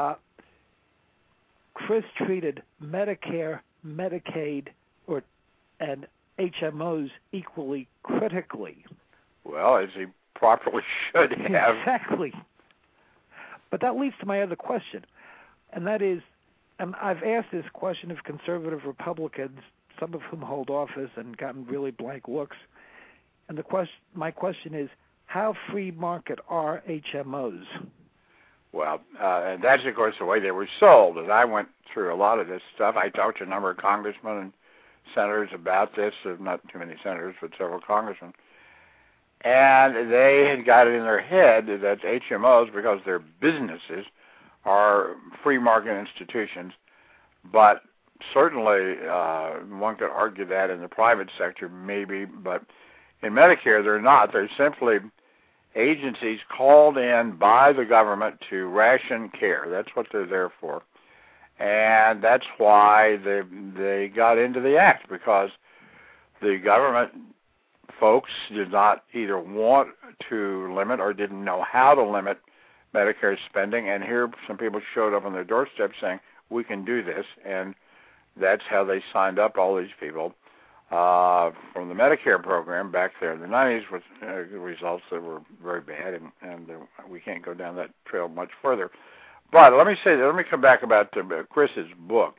A: Chris treated Medicare, Medicaid, and HMOs equally critically.
D: Well, as he properly should have.
A: Exactly. But that leads to my other question, and that is, and I've asked this question of conservative Republicans, some of whom hold office, and gotten really blank looks. And my question is, how free market are HMOs?
D: Well, and that's, of course, the way they were sold. And I went through a lot of this stuff. I talked to a number of congressmen and senators about this, not too many senators, but several congressmen. And they had got it in their head that HMOs, because they're businesses, are free market institutions. But certainly one could argue that in the private sector, maybe. But in Medicare, they're not. They're simply agencies called in by the government to ration care. That's what they're there for. And that's why they got into the act, because the government folks did not either want to limit or didn't know how to limit Medicare spending. And here some people showed up on their doorstep saying, we can do this. And that's how they signed up all these people from the Medicare program back there in the 90s with results that were very bad, and we can't go down that trail much further. But let me come back about Chris's book.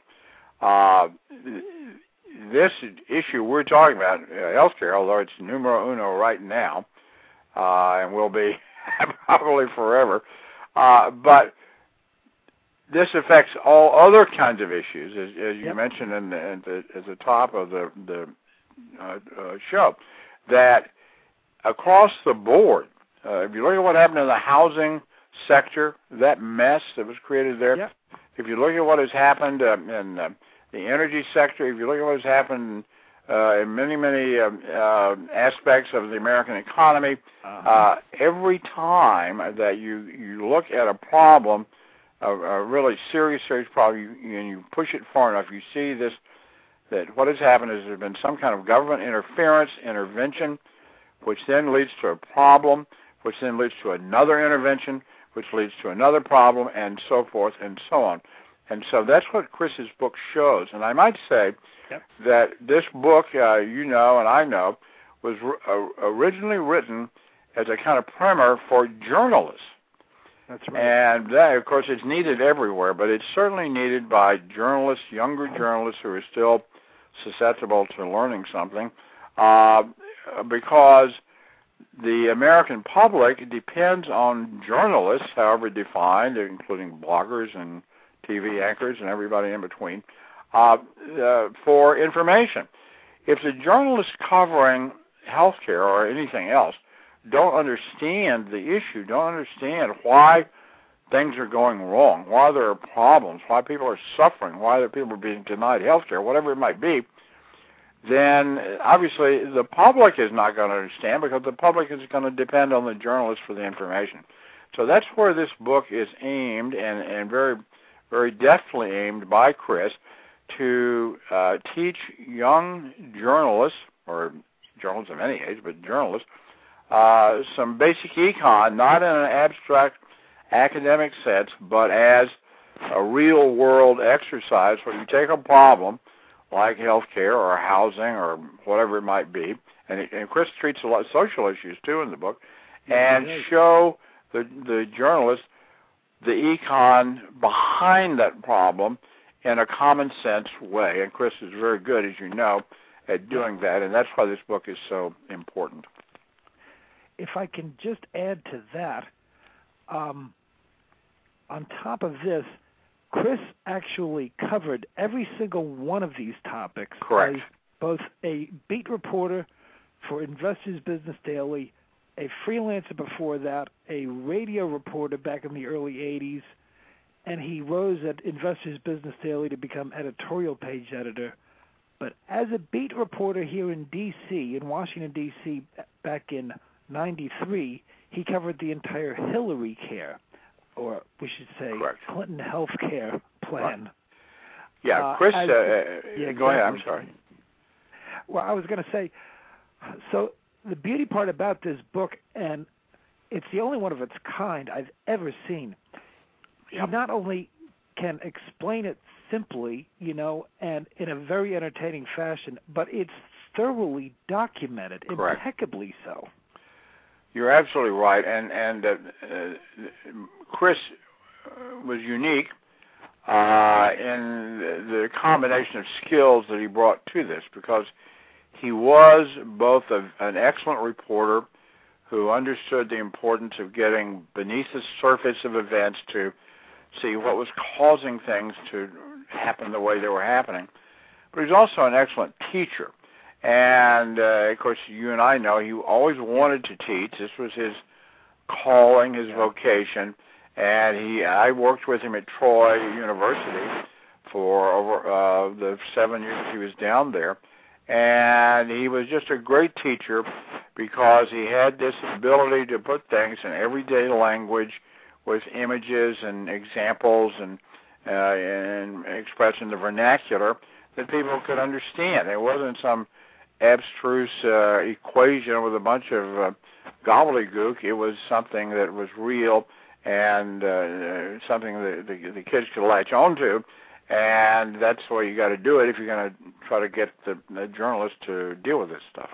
D: This issue we're talking about, healthcare, although it's numero uno right now, and will be probably forever, but this affects all other kinds of issues, as you mentioned at the top of the show, that across the board, if you look at what happened in the housing sector, that mess that was created there, if you look at what has happened in the energy sector, if you look at what has happened in many aspects of the American economy, every time that you look at a problem, a really serious problem, and you push it far enough, you see this, that what has happened is there's been some kind of government intervention, which then leads to a problem, which then leads to another intervention, which leads to another problem, and so forth and so on. And so that's what Chris's book shows. And I might say that this book, you know and I know, was originally written as a kind of primer for journalists.
A: That's right.
D: And that, of course, it's needed everywhere, but it's certainly needed by journalists, younger journalists who are still susceptible to learning something, because the American public depends on journalists, however defined, including bloggers and TV anchors and everybody in between, for information. If the journalists covering healthcare or anything else don't understand the issue, don't understand why things are going wrong, why there are problems, why people are suffering, why the people are being denied health care, whatever it might be, then obviously the public is not going to understand, because the public is going to depend on the journalists for the information. So that's where this book is aimed, and very, very deftly aimed by Chris to teach young journalists, or journalists of any age, but journalists, some basic econ, not in an abstract academic sense, but as a real-world exercise where you take a problem like healthcare or housing or whatever it might be, and Chris treats a lot of social issues too in the book, and show the journalists the econ behind that problem in a common sense way. And Chris is very good, as you know, at doing that, and that's why this book is so important.
A: If I can just add to that, on top of this, Chris actually covered every single one of these topics.
D: Correct.
A: As both a beat reporter for Investors Business Daily, a freelancer before that, a radio reporter back in the early 80s, and he rose at Investors Business Daily to become editorial page editor. But as a beat reporter here in D.C., in Washington, D.C., back in 93, he covered the entire Hillary care, or we should say
D: Correct.
A: Clinton health care plan.
D: Right. Yeah, Chris,
A: exactly.
D: Go ahead, I'm sorry.
A: Well, I was going to say, so the beauty part about this book, and it's the only one of its kind I've ever seen,
D: Yep.
A: he not only can explain it simply, and in a very entertaining fashion, but it's thoroughly documented,
D: Correct.
A: impeccably so.
D: You're absolutely right, and Chris was unique in the combination of skills that he brought to this, because he was both an excellent reporter who understood the importance of getting beneath the surface of events to see what was causing things to happen the way they were happening. But he's also an excellent teacher. And, of course, you and I know he always wanted to teach. This was his calling, his vocation. And I worked with him at Troy University for over the 7 years he was down there. And he was just a great teacher because he had this ability to put things in everyday language with images and examples and expressing the vernacular that people could understand. It wasn't some abstruse equation with a bunch of gobbledygook. It was something that was real and something that the kids could latch on to. And that's the way you got to do it if you're going to try to get the journalists to deal with this stuff.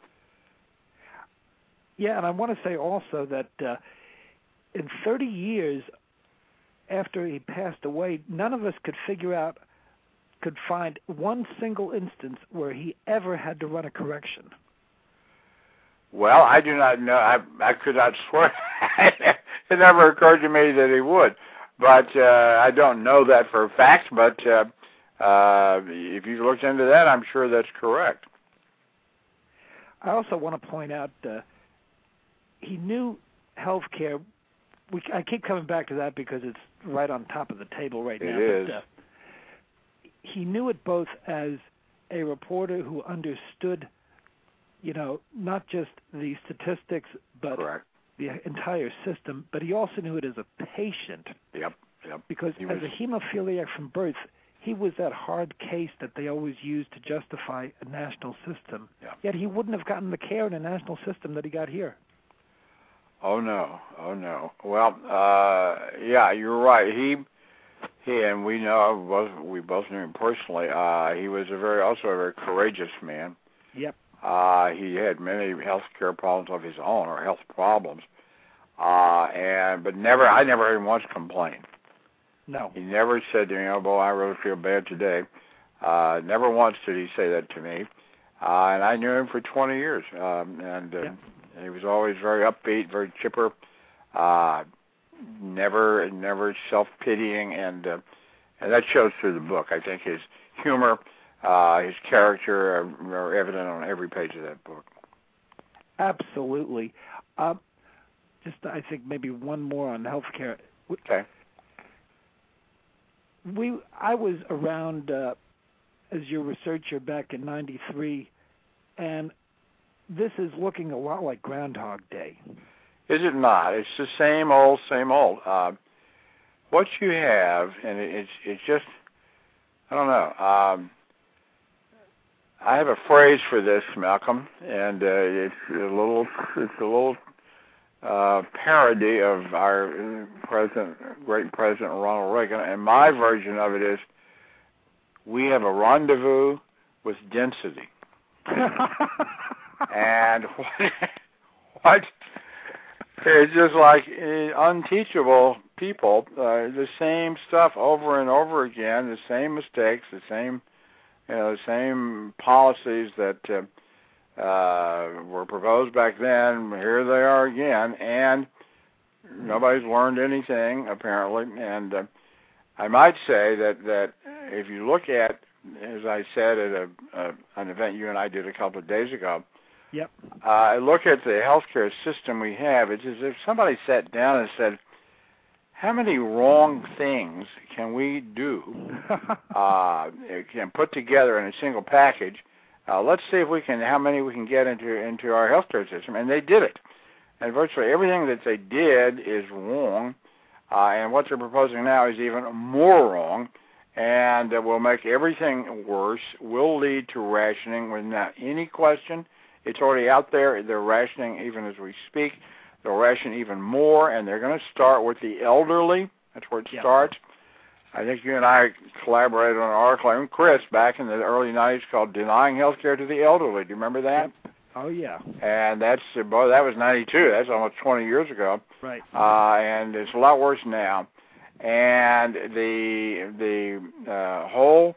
A: Yeah, and I want to say also that in 30 years after he passed away, none of us could find one single instance where he ever had to run a correction.
D: Well, I do not know. I could not swear. It never occurred to me that he would. But I don't know that for a fact, but if you've looked into that, I'm sure that's correct.
A: I also want to point out he knew healthcare. I keep coming back to that because it's right on top of the table right now.
D: It is.
A: But, he knew it both as a reporter who understood, not just the statistics, but
D: Correct.
A: the entire system, but he also knew it as a patient.
D: Yep.
A: Because as a hemophiliac from birth, he was that hard case that they always used to justify a national system.
D: Yep.
A: Yet he wouldn't have gotten the care in a national system that he got here.
D: Oh no. Well, yeah, you're right. He and we both knew him personally. He was also a very courageous man.
A: Yep.
D: He had many health care problems of his own, or health problems, but I never heard him once complain.
A: No.
D: He never said to me, boy, I really feel bad today. Never once did he say that to me. And I knew him for 20 years. He was always very upbeat, very chipper, never self-pitying, and that shows through the book. I think his humor, his character are evident on every page of that book.
A: Absolutely. Just, I think, maybe one more on healthcare.
D: Okay.
A: I was around as your researcher back in '93, and this is looking a lot like Groundhog Day.
D: Is it not? It's the same old, same old. what you have, and it's just, I don't know. I have a phrase for this, Malcolm, and it's a little parody of our great President Ronald Reagan. And my version of it is, we have a rendezvous with density. And what it's just like unteachable people, the same stuff over and over again, the same mistakes, the same policies that were proposed back then. Here they are again, and nobody's learned anything apparently. And I might say that if you look at, as I said at an event you and I did a couple of days ago,
A: yep.
D: Look at the healthcare system we have. It's as if somebody sat down and said, how many wrong things can we do and put together in a single package? Let's see if how many we can get into our healthcare system. And they did it. And virtually everything that they did is wrong. And what they're proposing now is even more wrong. And will make everything worse, will lead to rationing without any question. It's already out there. They're rationing even as we speak. They'll ration even more, and they're going to start with the elderly. That's where it starts. I think you and I collaborated on an article, and Chris, back in the early 90s called Denying Health Care to the Elderly. Do you remember that?
A: Yep. Oh, yeah.
D: And that was 92. That's almost 20 years ago.
A: Right.
D: And it's a lot worse now. And the whole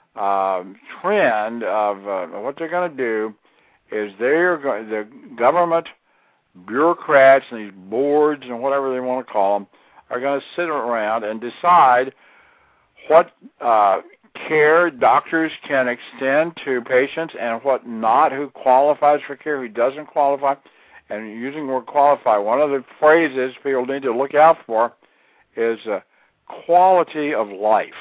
D: trend of what they're going to do is the government bureaucrats and these boards and whatever they want to call them are going to sit around and decide what care doctors can extend to patients and what not, who qualifies for care, who doesn't qualify. And using the word qualify, one of the phrases people need to look out for is quality of life.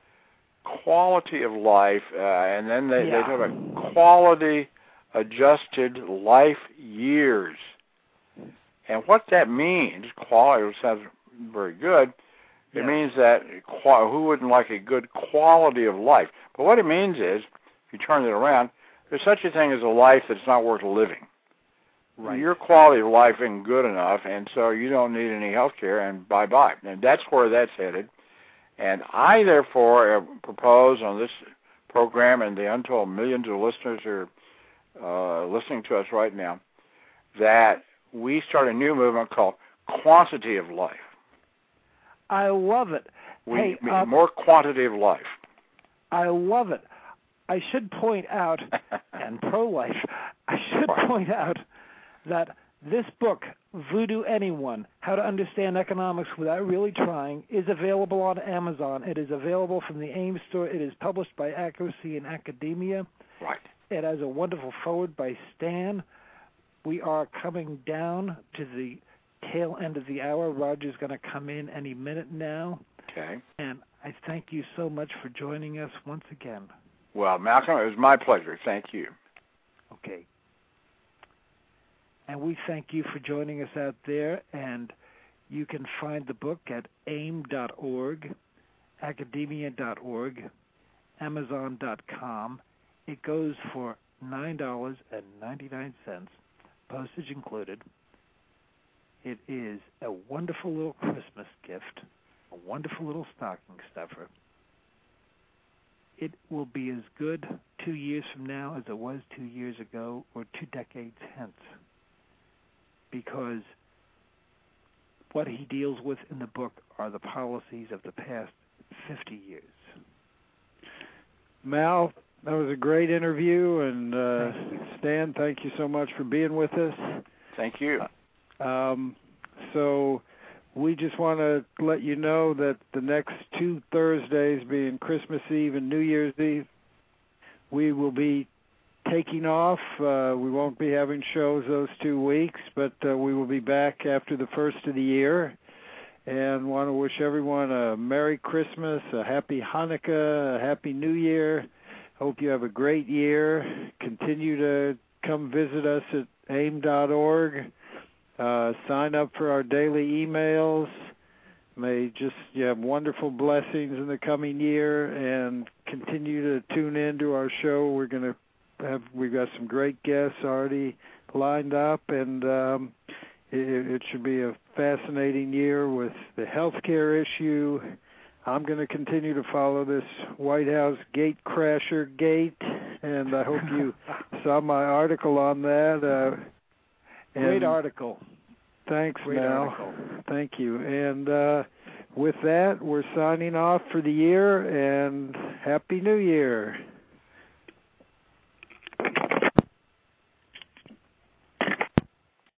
D: Quality of life, and then they talk about quality adjusted life years. And what that means, quality sounds very good. It means that who wouldn't like a good quality of life? But what it means is, if you turn it around, there's such a thing as a life that's not worth living. Right. Your quality of life isn't good enough, and so you don't need any health care, and bye-bye. And that's where that's headed. And I, therefore, propose on this program, and the untold millions of listeners who are listening to us right now, that we start a new movement called Quantity of Life.
A: I love it.
D: More quantity of life.
A: I love it. I should point out, and pro-life, I should point out that this book, Voodoo Anyone, How to Understand Economics Without Really Trying, is available on Amazon. It is available from the AIM store. It is published by Accuracy in Academia.
D: Right.
A: It has a wonderful foreword by Stan. We are coming down to the tail end of the hour. Roger's going to come in any minute now.
D: Okay.
A: And I thank you so much for joining us once again.
D: Well, Malcolm, it was my pleasure. Thank you.
A: Okay. And we thank you for joining us out there. And you can find the book at aim.org, academia.org, amazon.com. It goes for $9.99, postage included. It is a wonderful little Christmas gift, a wonderful little stocking stuffer. It will be as good 2 years from now as it was 2 years ago or 2 decades hence, because what he deals with in the book are the policies of the past 50 years.
B: Mal, that was a great interview, and Stan, thank you so much for being with us.
D: Thank you.
B: So we just want to let you know that the next 2 Thursdays, being Christmas Eve and New Year's Eve, we will be taking off. We won't be having shows those 2 weeks, but we will be back after the first of the year. And want to wish everyone a Merry Christmas, a Happy Hanukkah, a Happy New Year. Hope you have a great year. Continue to come visit us at aim.org. Sign up for our daily emails. may just you have wonderful blessings in the coming year, and continue to tune in to our show. We've got some great guests already lined up, and it should be a fascinating year with the healthcare issue. I'm going to continue to follow this White House gate crasher gate, and I hope you saw my article on that.
A: Great article.
B: Thanks,
A: Great
B: Mal.
A: article.
B: Thank you. And with that, we're signing off for the year, and Happy New Year.